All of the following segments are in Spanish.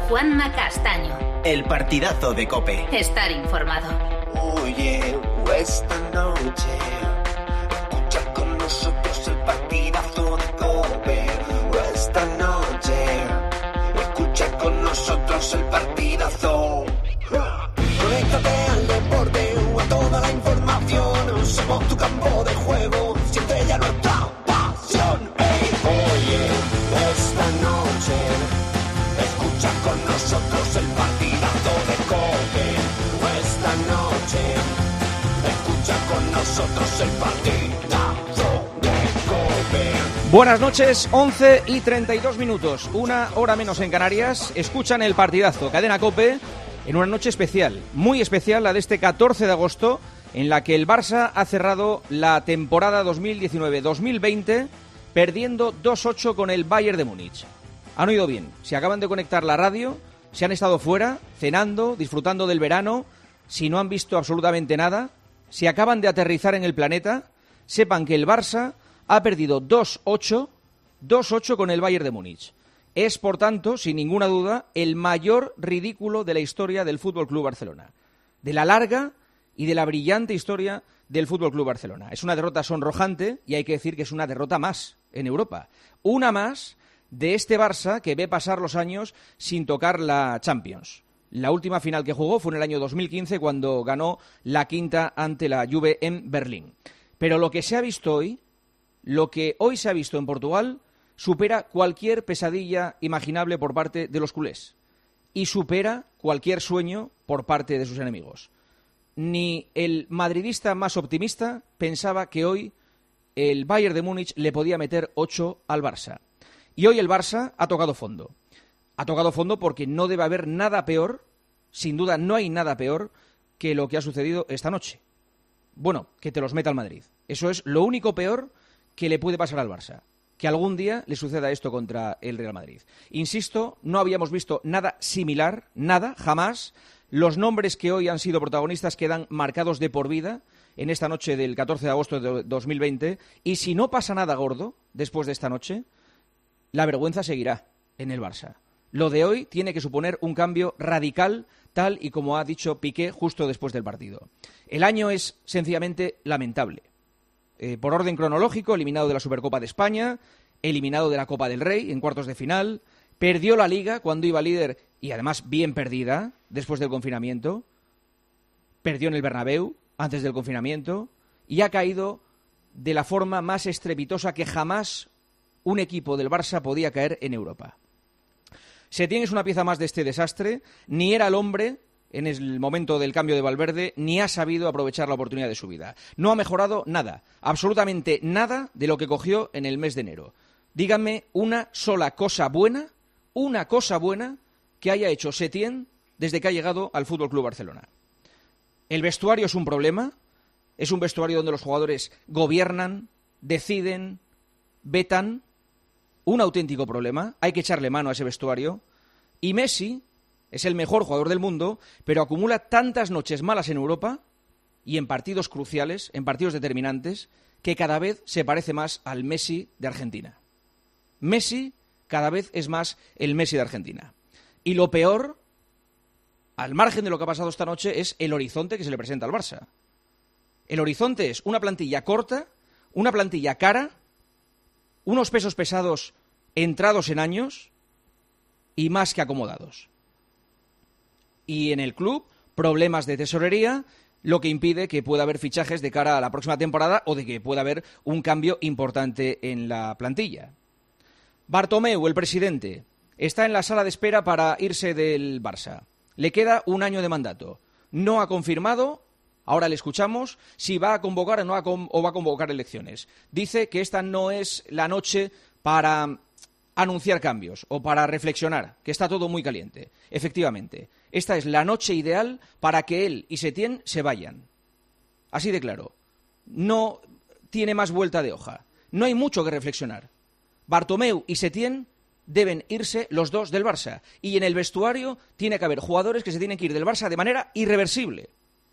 Juanma Castaño. El partidazo de COPE. Estar informado. Oye, esta noche escucha con nosotros el partidazo de COPE. Esta noche escucha con nosotros el partidazo. Conéctate al deporte o a toda la información. Somos tu campo de juego. Siente ya nuestra pasión. Hey, oye, esta noche escucha con nosotros el partidazo de COPE. Esta noche escucha con nosotros el partidazo de COPE. Buenas noches, 11:32, una hora menos en Canarias. Escuchan el partidazo, Cadena COPE, en una noche especial, muy especial, la de este 14 de agosto, en la que el Barça ha cerrado la temporada 2019-2020 perdiendo 2-8 con el Bayern de Múnich. Han oído bien, si acaban de conectar la radio, si han estado fuera, cenando, disfrutando del verano, si no han visto absolutamente nada, si acaban de aterrizar en el planeta, sepan que el Barça ha perdido 2-8 con el Bayern de Múnich. Es, por tanto, sin ninguna duda, el mayor ridículo de la historia del FC Barcelona. De la larga y de la brillante historia del FC Barcelona. Es una derrota sonrojante y hay que decir que es una derrota más en Europa. Una más de este Barça que ve pasar los años sin tocar la Champions. La última final que jugó fue en el año 2015 cuando ganó la quinta ante la Juve en Berlín. Pero lo que se ha visto hoy, lo que hoy se ha visto en Portugal, supera cualquier pesadilla imaginable por parte de los culés y supera cualquier sueño por parte de sus enemigos. Ni el madridista más optimista pensaba que hoy el Bayern de Múnich le podía meter 8 al Barça. Y hoy el Barça ha tocado fondo. Ha tocado fondo porque no debe haber nada peor, sin duda no hay nada peor que lo que ha sucedido esta noche. Bueno, que te los meta el Madrid. Eso es lo único peor que le puede pasar al Barça. Que algún día le suceda esto contra el Real Madrid. Insisto, no habíamos visto nada similar, nada, jamás. Los nombres que hoy han sido protagonistas quedan marcados de por vida en esta noche del 14 de agosto de 2020. Y si no pasa nada gordo después de esta noche, la vergüenza seguirá en el Barça. Lo de hoy tiene que suponer un cambio radical, tal y como ha dicho Piqué justo después del partido. El año es sencillamente lamentable. Por orden cronológico, eliminado de la Supercopa de España, eliminado de la Copa del Rey en cuartos de final, perdió la Liga cuando iba líder y además bien perdida después del confinamiento, perdió en el Bernabéu antes del confinamiento y ha caído de la forma más estrepitosa que jamás un equipo del Barça podía caer en Europa. Setién es una pieza más de este desastre, ni era el hombre en el momento del cambio de Valverde, ni ha sabido aprovechar la oportunidad de su vida. No ha mejorado nada, absolutamente nada de lo que cogió en el mes de enero. Díganme una sola cosa buena que haya hecho Setién desde que ha llegado al FC Barcelona. El vestuario es un problema, es un vestuario donde los jugadores gobiernan, deciden, vetan, un auténtico problema, hay que echarle mano a ese vestuario, y Messi es el mejor jugador del mundo, pero acumula tantas noches malas en Europa y en partidos cruciales, en partidos determinantes, que cada vez se parece más al Messi de Argentina. Messi cada vez es más el Messi de Argentina. Y lo peor, al margen de lo que ha pasado esta noche, es el horizonte que se le presenta al Barça. El horizonte es una plantilla corta, una plantilla cara, unos pesos pesados entrados en años y más que acomodados. Y en el club, problemas de tesorería, lo que impide que pueda haber fichajes de cara a la próxima temporada o de que pueda haber un cambio importante en la plantilla. Bartomeu, el presidente, está en la sala de espera para irse del Barça. Le queda un año de mandato. No ha confirmado, ahora le escuchamos, si va a convocar o va a convocar elecciones. Dice que esta no es la noche para anunciar cambios o para reflexionar, que está todo muy caliente. Efectivamente, esta es la noche ideal para que él y Setién se vayan. Así de claro. No tiene más vuelta de hoja. No hay mucho que reflexionar. Bartomeu y Setién deben irse los dos del Barça. Y en el vestuario tiene que haber jugadores que se tienen que ir del Barça de manera irreversible.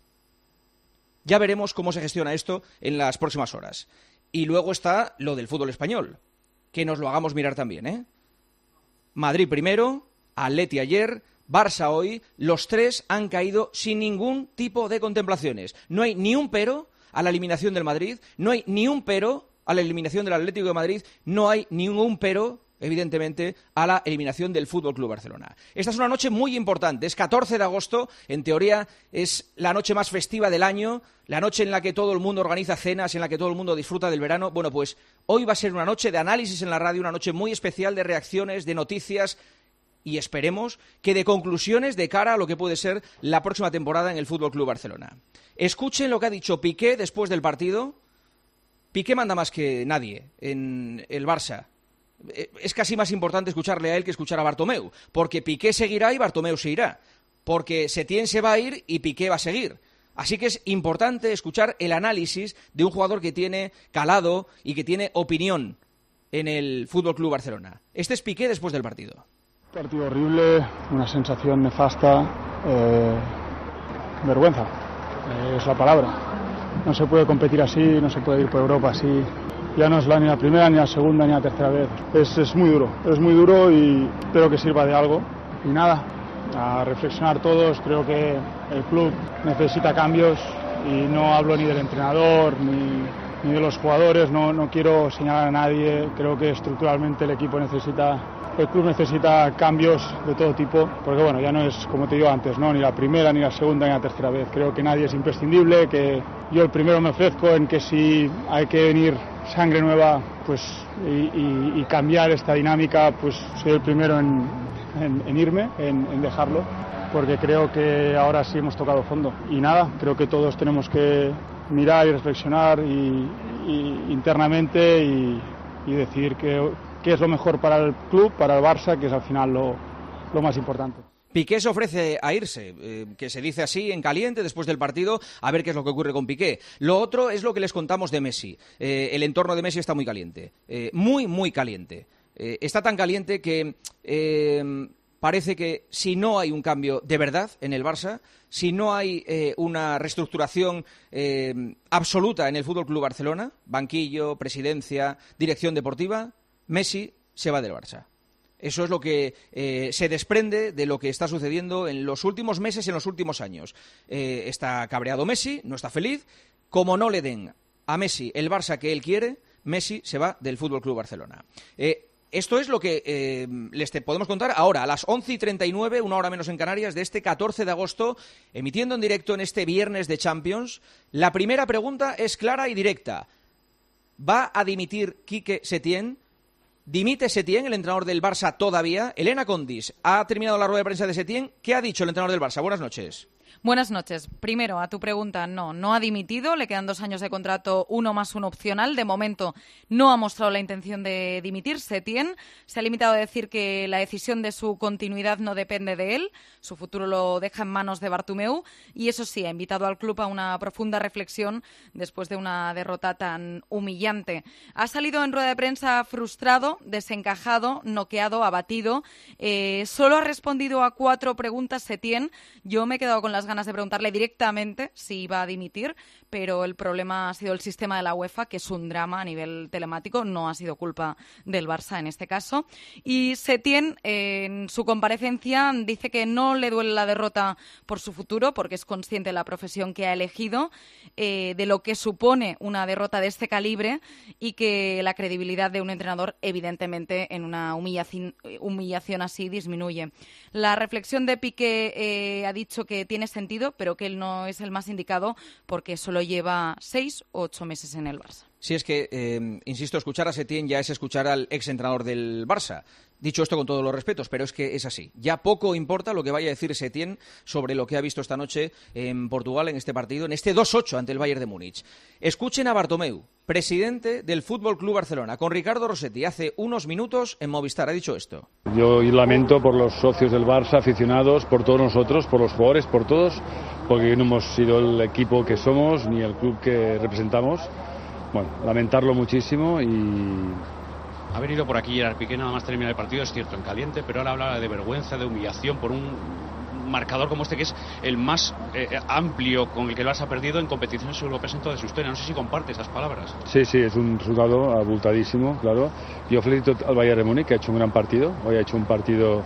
Ya veremos cómo se gestiona esto en las próximas horas. Y luego está lo del fútbol español. Que nos lo hagamos mirar también, ¿eh? Madrid primero, Atleti ayer, Barça hoy, los tres han caído sin ningún tipo de contemplaciones. No hay ni un pero a la eliminación del Madrid, no hay ni un pero a la eliminación del Atlético de Madrid, no hay ningún pero, evidentemente, a la eliminación del Fútbol Club Barcelona. Esta es una noche muy importante, es 14 de agosto, en teoría es la noche más festiva del año, la noche en la que todo el mundo organiza cenas, en la que todo el mundo disfruta del verano. Bueno, pues hoy va a ser una noche de análisis en la radio, una noche muy especial de reacciones, de noticias y esperemos que de conclusiones de cara a lo que puede ser la próxima temporada en el Fútbol Club Barcelona. Escuchen lo que ha dicho Piqué después del partido. Piqué manda más que nadie en el Barça. Es casi más importante escucharle a él que escuchar a Bartomeu, porque Piqué seguirá y Bartomeu se irá, porque Setién se va a ir y Piqué va a seguir. Así que es importante escuchar el análisis de un jugador que tiene calado y que tiene opinión en el Fútbol Club Barcelona. Este es Piqué después del partido. Partido horrible, una sensación nefasta, vergüenza, es la palabra. No se puede competir así, no se puede ir por Europa así. Ya no es ni la primera, ni la segunda, ni la tercera vez. Es muy duro y espero que sirva de algo. Y nada, a reflexionar todos, creo que el club necesita cambios y no hablo ni del entrenador ni de los jugadores, no quiero señalar a nadie, creo que estructuralmente el club necesita cambios de todo tipo, porque bueno, ya no es como te digo antes, ¿no? Ni la primera, ni la segunda, ni la tercera vez. Creo que nadie es imprescindible, que yo el primero me ofrezco en que si hay que venir sangre nueva pues y cambiar esta dinámica, pues soy el primero en irme, en dejarlo, porque creo que ahora sí hemos tocado fondo. Y nada, creo que todos tenemos que mirar y reflexionar internamente y decidir qué es lo mejor para el club, para el Barça, que es al final lo más importante. Piqué se ofrece a irse, que se dice así en caliente después del partido, a ver qué es lo que ocurre con Piqué. Lo otro es lo que les contamos de Messi. El entorno de Messi está muy caliente, muy caliente. Está tan caliente que parece que si no hay un cambio de verdad en el Barça, si no hay una reestructuración absoluta en el Fútbol Club Barcelona, banquillo, presidencia, dirección deportiva, Messi se va del Barça. Eso es lo que se desprende de lo que está sucediendo en los últimos meses y en los últimos años. Está cabreado Messi, no está feliz. Como no le den a Messi el Barça que él quiere, Messi se va del Fútbol Club Barcelona. Esto es lo que les podemos contar ahora, a las 11:39, una hora menos en Canarias, de este 14 de agosto, emitiendo en directo en este viernes de Champions. La primera pregunta es clara y directa. ¿Va a dimitir Quique Setién? ¿Dimite Setién, el entrenador del Barça, todavía? Elena Condis ha terminado la rueda de prensa de Setién. ¿Qué ha dicho el entrenador del Barça? Buenas noches. Buenas noches. Primero, a tu pregunta, no ha dimitido, le quedan 2 años de contrato, 1 más 1 opcional. De momento no ha mostrado la intención de dimitir. Setién se ha limitado a decir que la decisión de su continuidad no depende de él, su futuro lo deja en manos de Bartomeu y eso sí, ha invitado al club a una profunda reflexión después de una derrota tan humillante. Ha salido en rueda de prensa frustrado, desencajado, noqueado, abatido. Solo ha respondido a 4 preguntas Setién. Yo me he quedado con las ganas de preguntarle directamente si iba a dimitir, pero el problema ha sido el sistema de la UEFA, que es un drama a nivel telemático, no ha sido culpa del Barça en este caso. Y Setién, en su comparecencia, dice que no le duele la derrota por su futuro, porque es consciente de la profesión que ha elegido, de lo que supone una derrota de este calibre y que la credibilidad de un entrenador, evidentemente, en una humillación así disminuye. La reflexión de Piqué ha dicho que tiene sentido, pero que él no es el más indicado porque solo lleva 6 o 8 meses en el Barça. Sí, es que, insisto, escuchar a Setién ya es escuchar al exentrenador del Barça. Dicho esto con todos los respetos, pero es que es así. Ya poco importa lo que vaya a decir Setién sobre lo que ha visto esta noche en Portugal en este partido, en este 2-8 ante el Bayern de Múnich. Escuchen a Bartomeu, presidente del Fútbol Club Barcelona, con Ricardo Rossetti hace unos minutos en Movistar. Ha dicho esto. Yo lamento por los socios del Barça, aficionados, por todos nosotros, por los jugadores, por todos, porque no hemos sido el equipo que somos ni el club que representamos. Bueno, lamentarlo muchísimo y... Ha venido por aquí Gerard Piqué nada más terminar el partido, es cierto, en caliente, pero ahora habla de vergüenza, de humillación por un marcador como este, que es el más amplio con el que el Barça ha perdido en competiciones europeas en toda su historia. No sé si comparte esas palabras. Sí, es un resultado abultadísimo, claro. Yo felicito al Bayern de Múnich, que ha hecho un gran partido. Hoy ha hecho un partido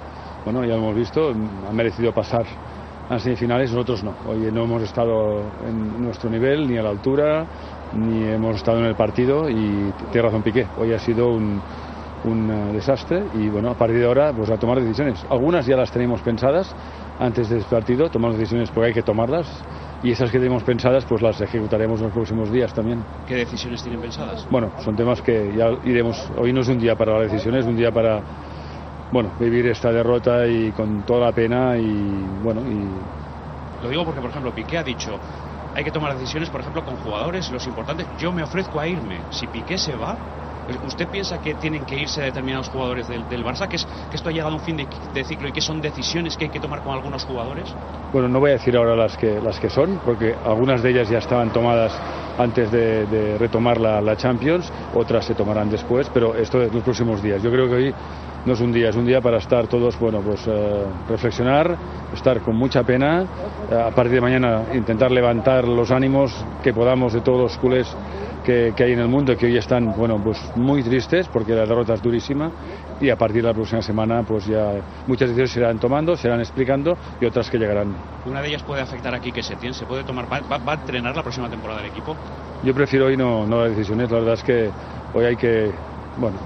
bueno, ya lo hemos visto, han merecido pasar a semifinales, nosotros no. Hoy no hemos estado en nuestro nivel, ni a la altura, ni hemos estado en el partido, y tiene razón Piqué, hoy ha sido un desastre, y bueno, a partir de ahora pues a tomar decisiones. Algunas ya las teníamos pensadas antes de este partido, tomamos decisiones porque hay que tomarlas, y esas que tenemos pensadas pues las ejecutaremos en los próximos días también. ¿Qué decisiones tienen pensadas? Bueno, son temas que ya iremos. Hoy no es un día para las decisiones, es un día para, bueno, vivir esta derrota y con toda la pena, y bueno, y... Lo digo porque, por ejemplo, Piqué ha dicho, hay que tomar decisiones, por ejemplo, con jugadores, los importantes. Yo me ofrezco a irme. Si Piqué se va, ¿usted piensa que tienen que irse determinados jugadores del Barça? ¿Que esto ha llegado a un fin de ciclo y que son decisiones que hay que tomar con algunos jugadores? Bueno, no voy a decir ahora las que son, porque algunas de ellas ya estaban tomadas antes de retomar la Champions, otras se tomarán después, pero esto es los próximos días. Yo creo que hoy no es un día, es un día para estar todos, bueno, pues reflexionar, estar con mucha pena, a partir de mañana intentar levantar los ánimos que podamos de todos los culés que hay en el mundo, que hoy están, bueno, pues muy tristes porque la derrota es durísima, y a partir de la próxima semana pues ya muchas decisiones se irán tomando, se irán explicando, y otras que llegarán. ¿Una de ellas puede afectar a Quique Setién? ¿Se puede tomar? ¿Va a entrenar la próxima temporada del equipo? Yo prefiero hoy no dar decisiones, la verdad es que hoy hay que, bueno...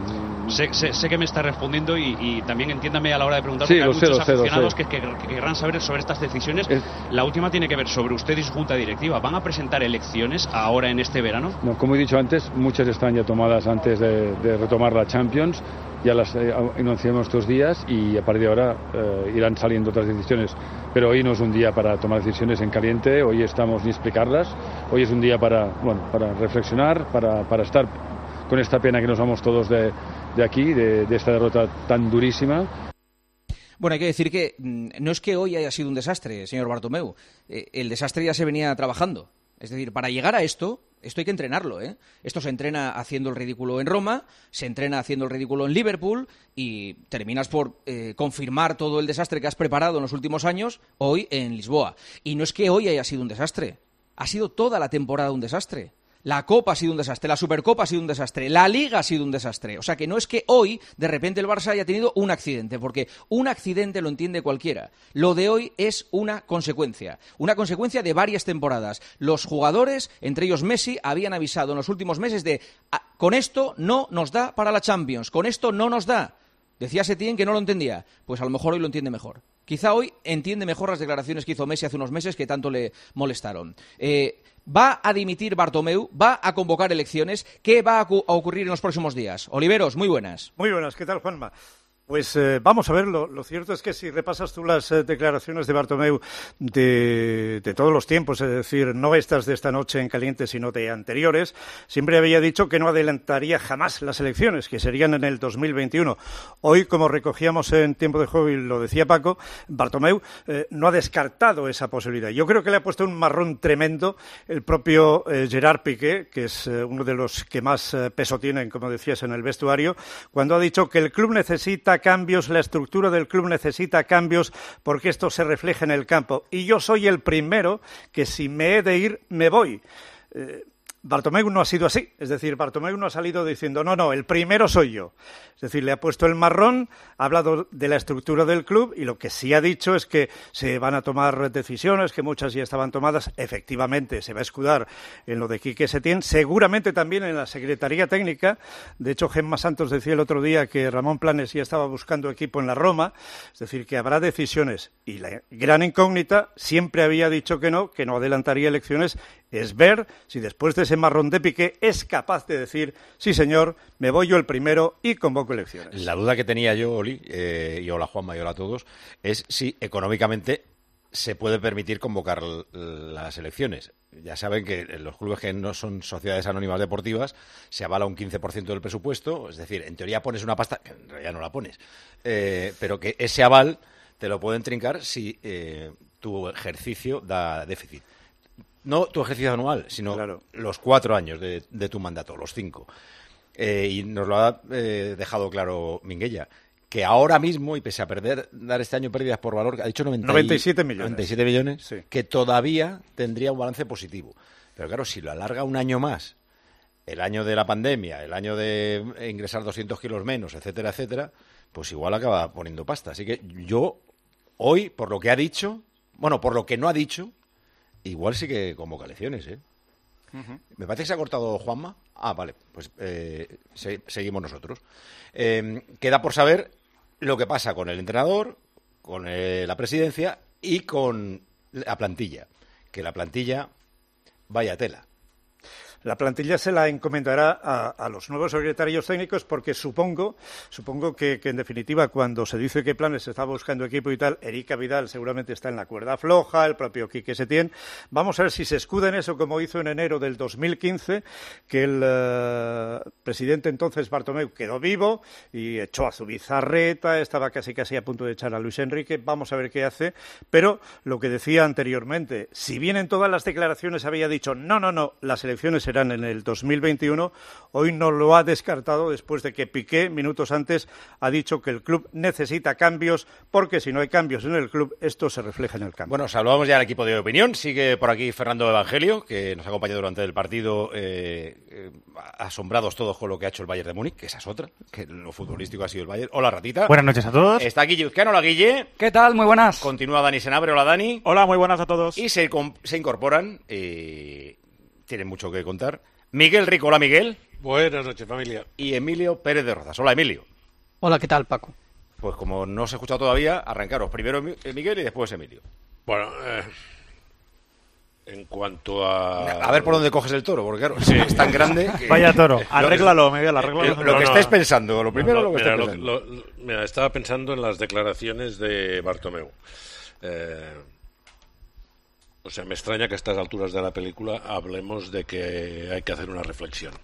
Sé que me está respondiendo, y también entiéndame a la hora de preguntar, sí, porque hay muchos aficionados que querrán saber sobre estas decisiones. La última tiene que ver sobre usted y su junta directiva. ¿Van a presentar elecciones ahora en este verano? No, como he dicho antes, muchas están ya tomadas antes de retomar la Champions. Ya las anunciamos estos días, y a partir de ahora irán saliendo otras decisiones. Pero hoy no es un día para tomar decisiones en caliente, hoy estamos ni explicarlas. Hoy es un día para reflexionar, para estar con esta pena que nos vamos todos de aquí, de esta derrota tan durísima. Bueno, hay que decir que no es que hoy haya sido un desastre, señor Bartomeu. El desastre ya se venía trabajando. Es decir, para llegar a esto hay que entrenarlo, ¿eh? Esto se entrena haciendo el ridículo en Roma, se entrena haciendo el ridículo en Liverpool, y terminas por confirmar todo el desastre que has preparado en los últimos años hoy en Lisboa. Y no es que hoy haya sido un desastre, ha sido toda la temporada un desastre. La Copa ha sido un desastre, la Supercopa ha sido un desastre, la Liga ha sido un desastre. O sea que no es que hoy, de repente, el Barça haya tenido un accidente, porque un accidente lo entiende cualquiera. Lo de hoy es una consecuencia de varias temporadas. Los jugadores, entre ellos Messi, habían avisado en los últimos meses de con esto no nos da para la Champions, con esto no nos da. Decía Setién que no lo entendía, pues a lo mejor hoy lo entiende mejor. Quizá hoy entiende mejor las declaraciones que hizo Messi hace unos meses que tanto le molestaron. ¿Va a dimitir Bartomeu? ¿Va a convocar elecciones? ¿Qué va a ocurrir en los próximos días? Oliveros, muy buenas. Muy buenas, ¿qué tal, Juanma? Pues vamos a ver, lo cierto es que si repasas tú las declaraciones de Bartomeu de todos los tiempos, es decir, no estas de esta noche en caliente, sino de anteriores, siempre había dicho que no adelantaría jamás las elecciones, que serían en el 2021. Hoy, como recogíamos en tiempo de juego y lo decía Paco, Bartomeu no ha descartado esa posibilidad. Yo creo que le ha puesto un marrón tremendo el propio Gerard Piqué, que es uno de los que más peso tienen, como decías, en el vestuario, cuando ha dicho que el club necesita cambios, la estructura del club necesita cambios porque esto se refleja en el campo. Y yo soy el primero que si me he de ir, me voy. Bartomeu no ha sido así, es decir, Bartomeu no ha salido diciendo no, el primero soy yo. Es decir, le ha puesto el marrón, ha hablado de la estructura del club, y lo que sí ha dicho es que se van a tomar decisiones, que muchas ya estaban tomadas. Efectivamente, se va a escudar en lo de Quique Setién, seguramente también en la Secretaría Técnica. De hecho, Gemma Santos decía el otro día que Ramón Planes ya estaba buscando equipo en la Roma, es decir, que habrá decisiones. Y la gran incógnita, siempre había dicho que no adelantaría elecciones, es ver si después de ese marrón de Piqué es capaz de decir, sí señor, me voy yo el primero y convoco elecciones. La duda que tenía yo, Oli, y hola Juanma y hola a todos, es si económicamente se puede permitir convocar las elecciones. Ya saben que en los clubes que no son sociedades anónimas deportivas se avala un 15% del presupuesto, es decir, en teoría pones una pasta, que en realidad no la pones, pero que ese aval te lo pueden trincar si tu ejercicio da déficit. No tu ejercicio anual, sino los 4 años de tu mandato, los 5. Y nos lo ha dejado claro Minguella, que ahora mismo, y pese a dar este año pérdidas por valor, ha dicho 97 millones. 97 millones, sí. Que todavía tendría un balance positivo. Pero claro, si lo alarga un año más el año de la pandemia, el año de ingresar 200 kilos menos, etcétera, etcétera, pues igual acaba poniendo pasta. Así que yo, hoy, por lo que ha dicho, bueno, por lo que no ha dicho, igual sí que convoca elecciones, ¿eh? Me parece que se ha cortado Juanma. Ah, vale, pues seguimos nosotros. Queda por saber lo que pasa con el entrenador, con la presidencia y con la plantilla. Que la plantilla, vaya tela. La plantilla se la encomendará a los nuevos secretarios técnicos porque supongo que en definitiva cuando se dice qué planes se está buscando equipo y tal, Erika Vidal seguramente está en la cuerda floja, el propio Quique Setién. Vamos a ver si se escuda en eso como hizo en enero del 2015, que el presidente entonces Bartomeu quedó vivo y echó a Zubizarreta, estaba casi a punto de echar a Luis Enrique. Vamos a ver qué hace, pero lo que decía anteriormente, si bien en todas las declaraciones había dicho no, las elecciones serán en el 2021, hoy no lo ha descartado después de que Piqué, minutos antes, ha dicho que el club necesita cambios, porque si no hay cambios en el club, esto se refleja en el campo. Bueno, saludamos ya al equipo de opinión. Sigue por aquí Fernando Evangelio, que nos ha acompañado durante el partido, asombrados todos con lo que ha hecho el Bayern de Múnich, que esa es otra, que lo futbolístico ha sido el Bayern. Hola, Ratita. Buenas noches a todos. Está Guille Uzcano. Hola, Guille. ¿Qué tal? Muy buenas. Continúa Dani Senabre. Hola, Dani. Hola, muy buenas a todos. Y se incorporan, tienen mucho que contar, Miguel Rico. Hola, Miguel. Buenas noches, familia. Y Emilio Pérez de Rozas. Hola, Emilio. Hola, ¿qué tal, Paco? Pues como no os he escuchado todavía, arrancaros. Primero Miguel y después Emilio. Bueno, en cuanto a... A ver por dónde coges el toro, porque claro, sí, es tan grande que... Vaya toro, arréglalo, Miguel, arréglalo. Lo que estáis pensando, lo primero lo que estáis pensando. Mira, estaba pensando en las declaraciones de Bartomeu. O sea, me extraña que a estas alturas de la película hablemos de que hay que hacer una reflexión.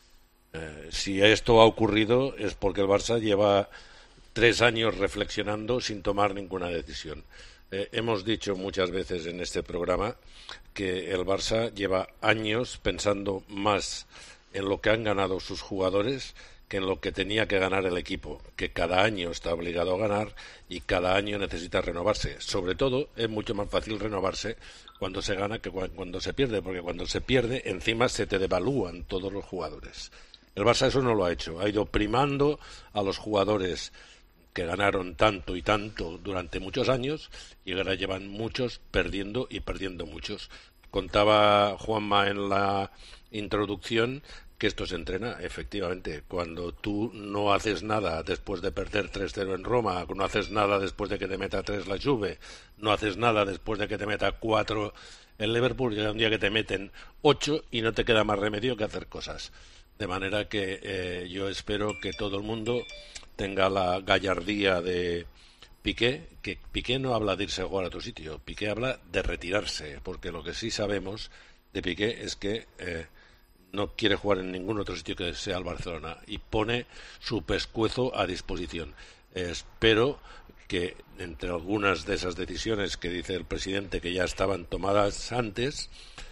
Si esto ha ocurrido es porque el Barça lleva 3 años reflexionando sin tomar ninguna decisión. Hemos dicho muchas veces en este programa que el Barça lleva años pensando más en lo que han ganado sus jugadores que en lo que tenía que ganar el equipo, que cada año está obligado a ganar y cada año necesita renovarse. Sobre todo, es mucho más fácil renovarse cuando se gana que cuando se pierde, porque cuando se pierde, encima se te devalúan todos los jugadores. El Barça eso no lo ha hecho, ha ido primando a los jugadores que ganaron tanto y tanto durante muchos años y ahora llevan muchos perdiendo y perdiendo muchos. Contaba Juanma en la introducción que esto se entrena, efectivamente. Cuando tú no haces nada después de perder 3-0 en Roma, no haces nada después de que te meta 3 la Juve, no haces nada después de que te meta 4 el Liverpool, llega un día que te meten 8 y no te queda más remedio que hacer cosas. De manera que yo espero que todo el mundo tenga la gallardía de Piqué, que Piqué no habla de irse a jugar a otro sitio, Piqué habla de retirarse, porque lo que sí sabemos de Piqué es que no quiere jugar en ningún otro sitio que sea el Barcelona y pone su pescuezo a disposición. Espero que entre algunas de esas decisiones que dice el presidente que ya estaban tomadas antes,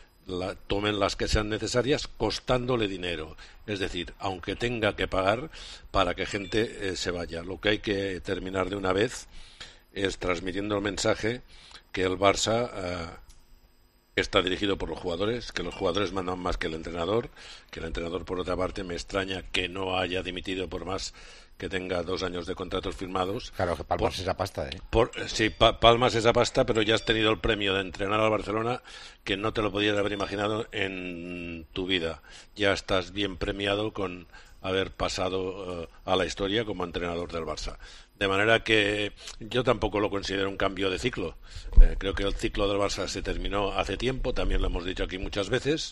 tomen las que sean necesarias costándole dinero, es decir, aunque tenga que pagar para que gente se vaya. Lo que hay que terminar de una vez es transmitiendo el mensaje que el Barça está dirigido por los jugadores, que los jugadores mandan más que el entrenador por otra parte me extraña que no haya dimitido por más que tenga 2 años de contratos firmados. Claro, que palmas esa pasta, sí, palmas esa pasta, pero ya has tenido el premio de entrenar al Barcelona que no te lo podías haber imaginado en tu vida. Ya estás bien premiado con haber pasado a la historia como entrenador del Barça. De manera que yo tampoco lo considero un cambio de ciclo. Creo que el ciclo del Barça se terminó hace tiempo, también lo hemos dicho aquí muchas veces.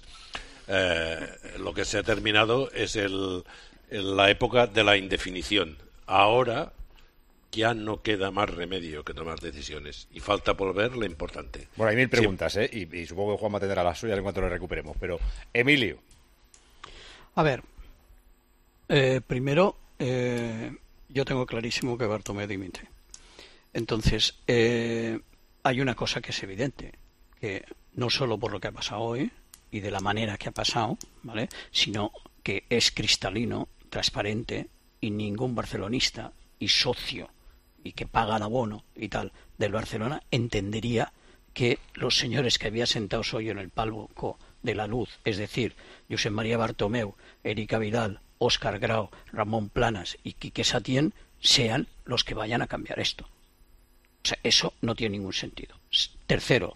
Lo que se ha terminado es la época de la indefinición. Ahora ya no queda más remedio que tomar decisiones y falta por ver lo importante. Bueno, hay 1000 preguntas, y supongo que Juanma tendrá las suyas en cuanto lo recuperemos. Pero, Emilio. A ver, primero, yo tengo clarísimo que Bartomeu dimite. Entonces, hay una cosa que es evidente, que no solo por lo que ha pasado hoy y de la manera que ha pasado, ¿vale?, sino que es cristalino, transparente, y ningún barcelonista y socio y que paga el abono y tal del Barcelona entendería que los señores que había sentados hoy en el palco de la luz, es decir, Josep María Bartomeu, Erika Vidal, Óscar Grau, Ramón Planas y Quique Setién sean los que vayan a cambiar esto. O sea, eso no tiene ningún sentido. Tercero,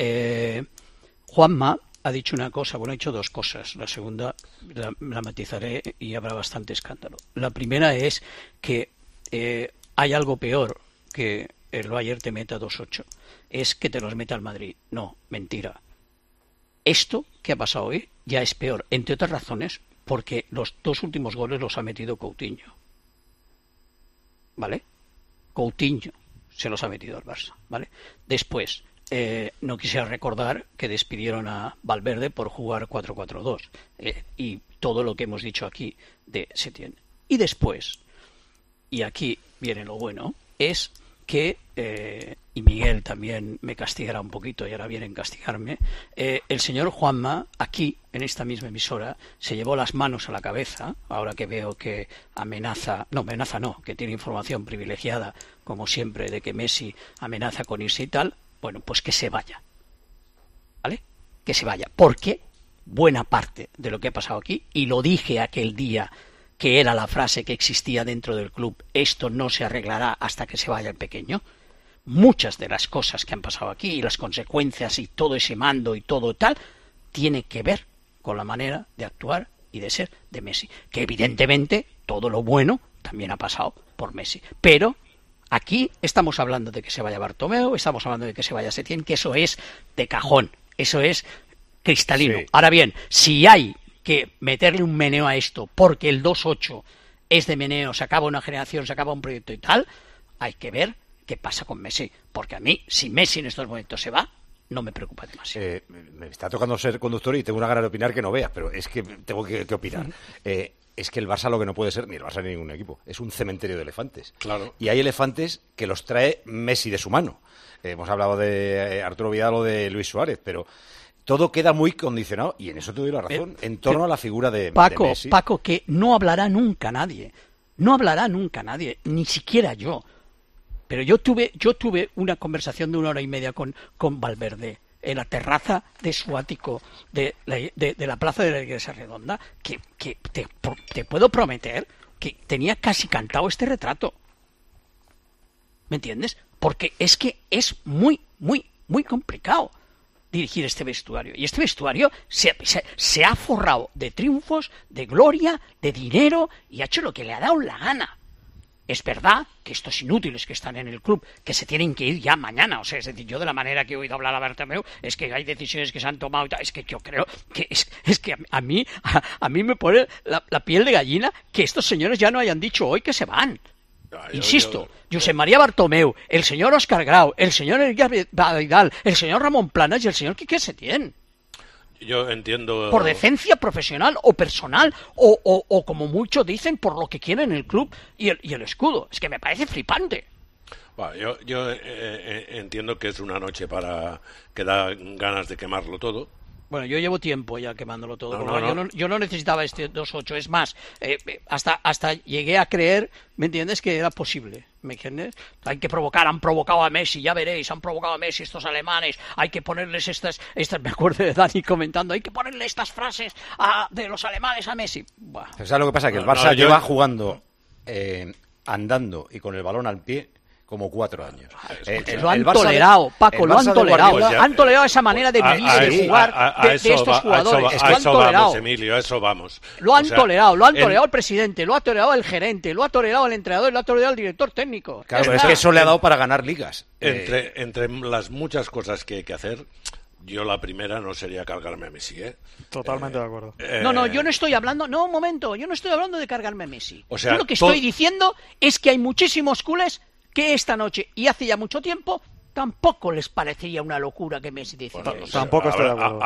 Juanma ha dicho una cosa, bueno, ha dicho dos cosas. La segunda la matizaré y habrá bastante escándalo. La primera es que hay algo peor que el Bayern te meta 2-8. Es que te los meta al Madrid. No, mentira. Esto que ha pasado hoy ya es peor, entre otras razones, porque los dos últimos goles los ha metido Coutinho. ¿Vale? Coutinho se los ha metido al Barça, ¿vale? Después, no quisiera recordar que despidieron a Valverde por jugar 4-4-2 y todo lo que hemos dicho aquí de Setién. Y después, y aquí viene lo bueno, es que, y Miguel también me castigará un poquito y ahora viene a castigarme, el señor Juanma, aquí, en esta misma emisora, se llevó las manos a la cabeza, ahora que veo que que tiene información privilegiada, como siempre, de que Messi amenaza con irse y tal, bueno, pues que se vaya, ¿vale? Que se vaya, porque buena parte de lo que ha pasado aquí, y lo dije aquel día, que era la frase que existía dentro del club, esto no se arreglará hasta que se vaya el pequeño. Muchas de las cosas que han pasado aquí y las consecuencias y todo ese mando y todo tal, tiene que ver con la manera de actuar y de ser de Messi. Que evidentemente todo lo bueno también ha pasado por Messi. Pero aquí estamos hablando de que se vaya Bartomeu, estamos hablando de que se vaya Setién, que eso es de cajón, eso es cristalino. Sí. Ahora bien, si hay que meterle un meneo a esto porque el 2-8 es de meneo, se acaba una generación, se acaba un proyecto y tal, hay que ver qué pasa con Messi, porque a mí, si Messi en estos momentos se va, no me preocupa demasiado. Me está tocando ser conductor y tengo una gana de opinar que no veas, pero es que tengo que opinar. Es que el Barça lo que no puede ser, ni el Barça ni ningún equipo, es un cementerio de elefantes. Claro. Y hay elefantes que los trae Messi de su mano. Hemos hablado de Arturo Vidal o de Luis Suárez, pero todo queda muy condicionado, y en eso te doy la razón, en torno a la figura de Messi. Paco, que no hablará nunca nadie. No hablará nunca nadie, ni siquiera yo. Pero yo tuve una conversación de 1 hora y media con Valverde en la terraza de su ático de la plaza de la Iglesia Redonda, que te puedo prometer que tenía casi cantado este retrato. ¿Me entiendes? Porque es que es muy, muy, muy complicado dirigir este vestuario. Y este vestuario se ha forrado de triunfos, de gloria, de dinero, y ha hecho lo que le ha dado la gana. Es verdad que estos inútiles que están en el club, que se tienen que ir ya mañana, o sea, es decir, yo de la manera que he oído hablar a Bartomeu, es que hay decisiones que se han tomado y tal, es que yo creo que es que a mí me pone la piel de gallina que estos señores ya no hayan dicho hoy que se van. Insisto, Josep María Bartomeu, el señor Óscar Grau, el señor Erika Vidal, el señor Ramón Planas y el señor Quique Setién. Yo entiendo. Por decencia profesional o personal, o como muchos dicen, por lo que quieren el club y el escudo. Es que me parece flipante. Bueno, yo entiendo que es una noche para que da ganas de quemarlo todo. Bueno, yo llevo tiempo ya quemándolo todo. Yo no necesitaba este 2-8. Es más, hasta llegué a creer, ¿me entiendes?, que era posible. ¿Me entiendes? Han provocado a Messi, ya veréis, han provocado a Messi estos alemanes, hay que ponerles estas me acuerdo de Dani comentando, hay que ponerle estas frases de los alemanes a Messi. Buah. ¿Sabes lo que pasa? Que el Barça lleva jugando, andando y con el balón al pie como 4 años. Lo han tolerado, Paco, lo han tolerado. Han tolerado esa manera de vivir, de jugar de estos jugadores. Lo han tolerado. Vamos, Emilio, a eso vamos. Lo han tolerado el presidente, lo ha tolerado el gerente, lo ha tolerado el entrenador, lo ha tolerado el director técnico. Claro, es que eso le ha dado para ganar ligas. Entre las muchas cosas que hay que hacer, yo la primera no sería cargarme a Messi, ¿eh? Totalmente de acuerdo. No, yo no estoy hablando... No, un momento, yo no estoy hablando de cargarme a Messi. O sea, yo lo que estoy diciendo es que hay muchísimos culés que esta noche, y hace ya mucho tiempo, tampoco les parecería una locura que Messi decida. Bueno, tampoco estoy de acuerdo.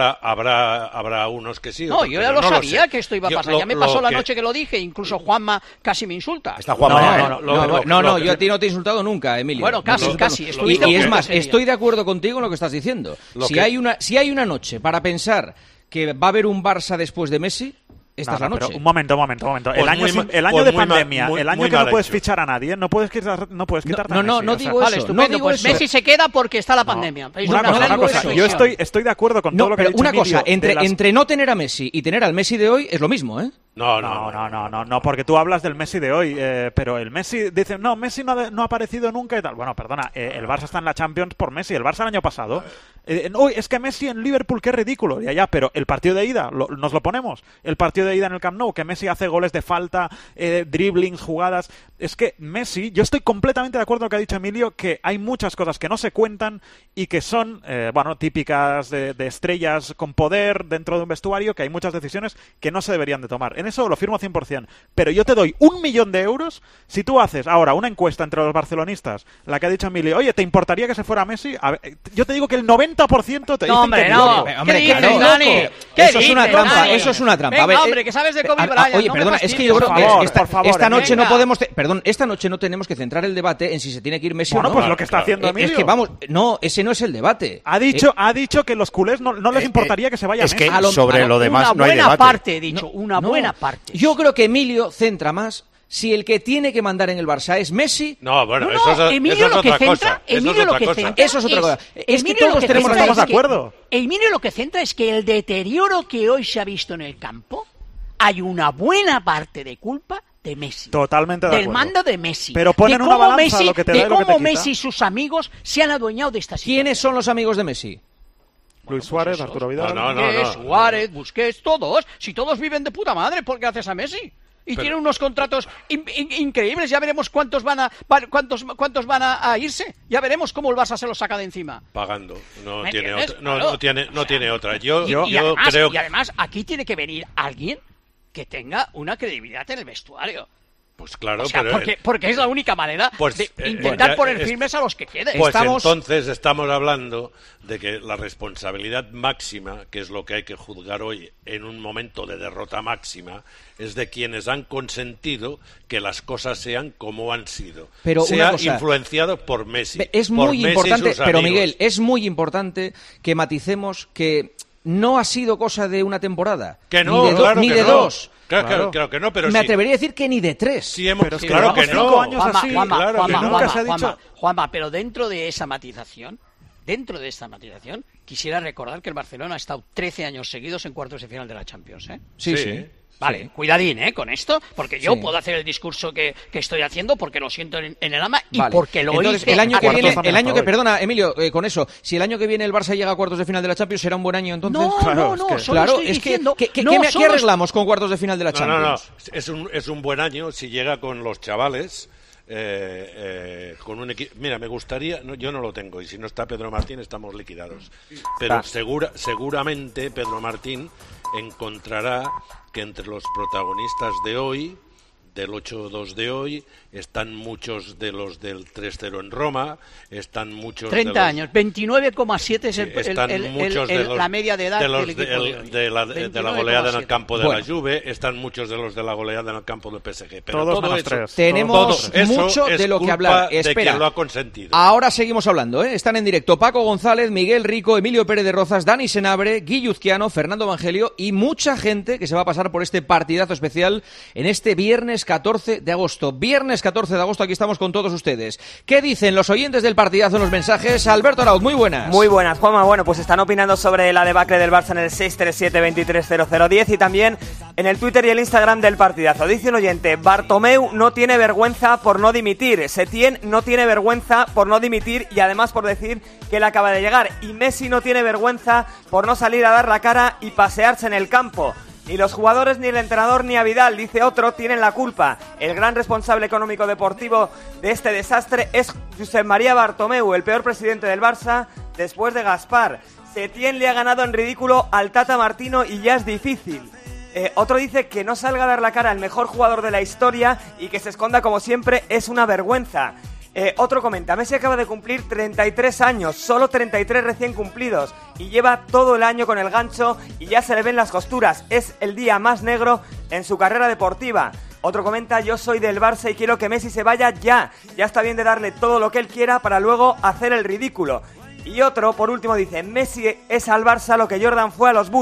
Habrá unos que sí. No, yo ya lo sabía que esto iba a pasar. Ya me pasó la noche que lo dije, incluso Juanma casi me insulta. Está Juanma. No, yo a ti no te he insultado nunca, Emilio. Bueno, casi. Y es más, estoy de acuerdo contigo en lo que estás diciendo. Si hay una noche para pensar que va a haber un Barça después de Messi, Esta es la noche. Pero un momento. El año de pandemia, el año que no puedes fichar a nadie, no puedes quitar a Messi. No digo eso. No digo pues eso. Messi se queda porque está la pandemia. Una cosa. Yo estoy de acuerdo con todo lo que ha dicho una cosa, Emilio entre no tener a Messi y tener al Messi de hoy es lo mismo, ¿eh? No, porque tú hablas del Messi de hoy, pero el Messi dice, no, Messi no ha aparecido nunca y tal. Bueno, perdona, el Barça está en la Champions por Messi, el Barça el año pasado. Es que Messi en Liverpool, qué ridículo, ya, pero el partido de ida, nos lo ponemos, el partido de ida en el Camp Nou, que Messi hace goles de falta, dribblings, jugadas, es que Messi, yo estoy completamente de acuerdo con lo que ha dicho Emilio, que hay muchas cosas que no se cuentan y que son, típicas de estrellas con poder dentro de un vestuario, que hay muchas decisiones que no se deberían de tomar. En eso lo firmo 100%. Pero yo te doy 1 millón de euros si tú haces ahora una encuesta entre los barcelonistas, la que ha dicho Emilio, oye, ¿te importaría que se fuera Messi? A ver, yo te digo que el 90% te dicen que no. ¿Qué dices, Dani? Eso es una trampa. Venga, a ver, hombre, que sabes de Kobe Bryant. Oye, perdona, es que yo creo que esta noche no podemos... esta noche no tenemos que centrar el debate en si se tiene que ir Messi o no. Pues lo que está haciendo Emilio. Es que ese no es el debate. Ha dicho que los culés no les importaría que se vaya Messi. Es que sobre lo demás no hay debate. Una buena parte, he dicho, una buena parte. Yo creo que Emilio centra más si el que tiene que mandar en el Barça es Messi. Eso es otra cosa. Eso es otra cosa. Es que todos estamos de acuerdo. Emilio lo que centra es que el deterioro que hoy se ha visto en el campo, hay una buena parte de culpa de Messi. Totalmente de acuerdo. Del mando de Messi. Pero ponen una balanza lo que te da y lo que te quita. De cómo Messi y sus amigos se han adueñado de esta situación. ¿Quiénes son los amigos de Messi? Luis Suárez, Arturo Vidal. Suárez, Busquets, todos. Si todos viven de puta madre, ¿por qué haces a Messi? Y tiene unos contratos increíbles. Ya veremos cuántos van a irse. Ya veremos cómo el Barça se los saca de encima. Pagando. No tiene otra. Yo creo. Y además, aquí tiene que venir alguien que tenga una credibilidad en el vestuario. Pues claro, porque es la única manera de intentar poner firmes a los que queden. Pues entonces estamos hablando de que la responsabilidad máxima, que es lo que hay que juzgar hoy en un momento de derrota máxima, es de quienes han consentido que las cosas sean como han sido. Pero influenciado por Messi. Es muy importante, pero Miguel, es muy importante que maticemos que no ha sido cosa de una temporada. Que no, ni de dos. Claro que no, pero me atrevería a decir que ni de 3. Sí, claro que no. 5 años así, nunca se ha dicho. Juanma, pero dentro de esa matización, quisiera recordar que el Barcelona ha estado 13 años seguidos en cuartos de final de la Champions, ¿eh? Sí. Vale, cuidadín, con esto, porque yo puedo hacer el discurso que estoy haciendo porque lo siento en el alma y porque lo hice. El año que perdona, Emilio, con eso, si el año que viene el Barça llega a cuartos de final de la Champions, ¿será un buen año entonces? ¿Qué arreglamos con cuartos de final de la Champions? No, es un buen año si llega con los chavales. Con un equipo. Mira, me gustaría, yo no lo tengo y si no está Pedro Martín estamos liquidados. Pero seguramente Pedro Martín encontrará que entre los protagonistas de hoy, del 8-2 de hoy, están muchos de los del 3-0 en Roma, están muchos 30 años, 29,7 es la media de edad del equipo de la goleada en el campo de la Juve, están muchos de los de la goleada en el campo del PSG. Pero todo eso, tenemos mucho de lo que hablar. Espera, de quien lo ha consentido. Ahora seguimos hablando, Están en directo Paco González, Miguel Rico, Emilio Pérez de Rozas, Dani Senabre, Guilluzquiano, Fernando Evangelio y mucha gente que se va a pasar por este partidazo especial en este viernes 14 de agosto. Viernes 14 de agosto, aquí estamos con todos ustedes. ¿Qué dicen los oyentes del partidazo en los mensajes? Alberto Arauz, muy buenas. Muy buenas, Juanma. Bueno, pues están opinando sobre la debacle del Barça en el 637-230010 y también en el Twitter y el Instagram del partidazo. Dice un oyente, Bartomeu no tiene vergüenza por no dimitir, Setién no tiene vergüenza por no dimitir y además por decir que él acaba de llegar, y Messi no tiene vergüenza por no salir a dar la cara y pasearse en el campo. Ni los jugadores, ni el entrenador, ni a Vidal, dice otro, tienen la culpa. El gran responsable económico deportivo de este desastre es Josep María Bartomeu, el peor presidente del Barça después de Gaspar. Setién le ha ganado en ridículo al Tata Martino y ya es difícil. Otro dice que no salga a dar la cara al mejor jugador de la historia y que se esconda como siempre es una vergüenza. Otro comenta, Messi acaba de cumplir 33 años, solo 33 recién cumplidos, y lleva todo el año con el gancho y ya se le ven las costuras, es el día más negro en su carrera deportiva. Otro comenta, yo soy del Barça y quiero que Messi se vaya ya está bien de darle todo lo que él quiera para luego hacer el ridículo. Y otro, por último, dice, Messi es al Barça lo que Jordan fue a los Bulls,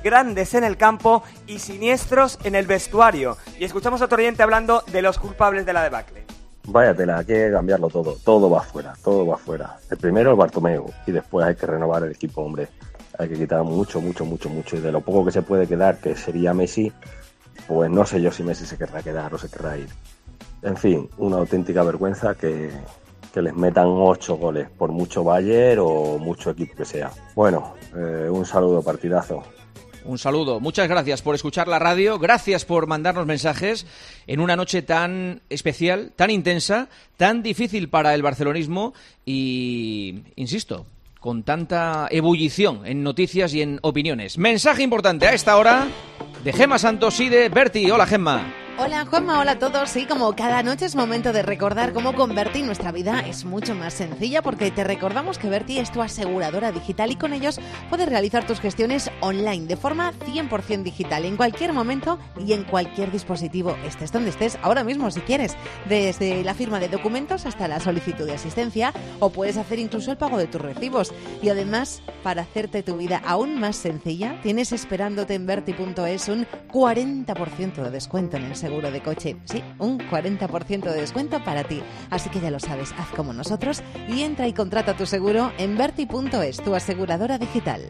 grandes en el campo y siniestros en el vestuario. Y escuchamos a otro oyente hablando de los culpables de la debacle. Vaya tela, hay que cambiarlo todo va afuera. El primero el Bartomeu y después hay que renovar el equipo, hombre. Hay que quitar mucho y de lo poco que se puede quedar, que sería Messi, pues no sé yo si Messi se querrá quedar o se querrá ir. En fin, una auténtica vergüenza que les metan 8 goles, por mucho Bayern o mucho equipo que sea. Bueno, un saludo, partidazo. Un saludo, muchas gracias por escuchar la radio, gracias por mandarnos mensajes en una noche tan especial, tan intensa, tan difícil para el barcelonismo y, insisto, con tanta ebullición en noticias y en opiniones. Mensaje importante a esta hora de Gemma Santos y de Berti. Hola, Gemma. Hola Juanma, hola a todos. Sí, como cada noche es momento de recordar cómo con Berti nuestra vida es mucho más sencilla, porque te recordamos que Berti es tu aseguradora digital y con ellos puedes realizar tus gestiones online de forma 100% digital, en cualquier momento y en cualquier dispositivo, estés donde estés, ahora mismo si quieres, desde la firma de documentos hasta la solicitud de asistencia, o puedes hacer incluso el pago de tus recibos. Y además, para hacerte tu vida aún más sencilla, tienes esperándote en Berti.es un 40% de descuento en el seguro de coche. Sí, un 40% de descuento para ti. Así que ya lo sabes, haz como nosotros y entra y contrata tu seguro en Berti.es, tu aseguradora digital.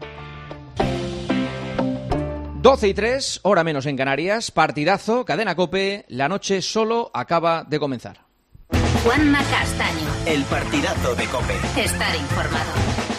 12:03, hora menos en Canarias, partidazo, cadena COPE, la noche solo acaba de comenzar. Juanma Castaño. El partidazo de COPE. Estar informado.